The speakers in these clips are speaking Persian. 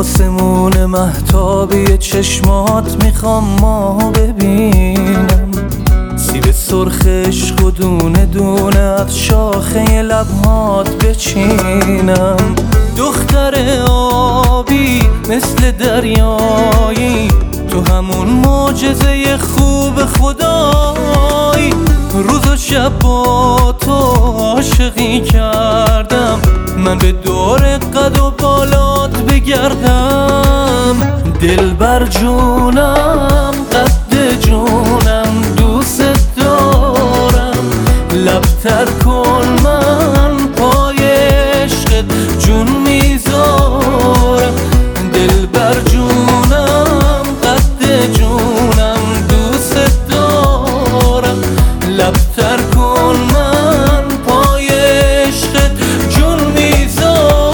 آسمون مهتابی چشمات میخوام ما ببینم، سیب سرخ عشق و دونه دونه از شاخه لبهات بچینم. دختر آبی مثل دریایی، تو همون معجزه خوب خدایی. روز و شب با تو عاشقی کردم، من به دور قد و بالات بگردم. دلبر جونم قد جونم دوست دارم، لبتر کن من پای عشقت جون میذارم. دلبر جونم قد جونم دوست دارم، لبتر کن من پای عشقت جون میذارم.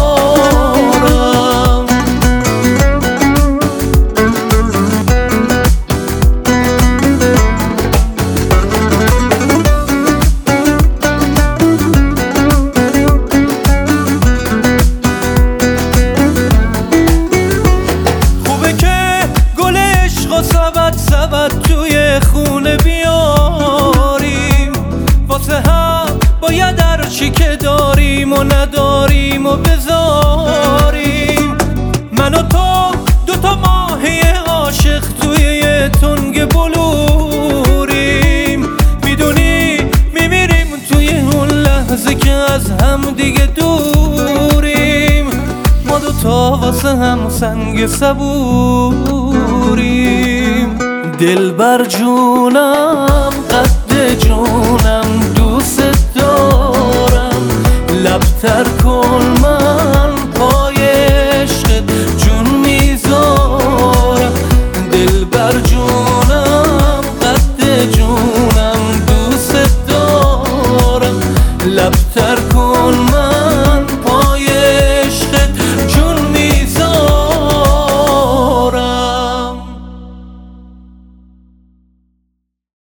خوبه که گل عشق و سبد توی خونه بیاریم، واسه هم باید هرچی که داریم و نداریم و بذاریم. من و تو دوتا ماهی عاشق توی یه تنگ بلوریم، میدونی میمیریم توی اون لحظه که از هم دیگه دوریم. ما دوتا واسه هم سنگ صبوریم. دلبر جونم قد جونم دوست دارم، لبتر کن من پای عشقت جون میذارم. دلبر جونم قد جونم دوست دارم، لبتر کن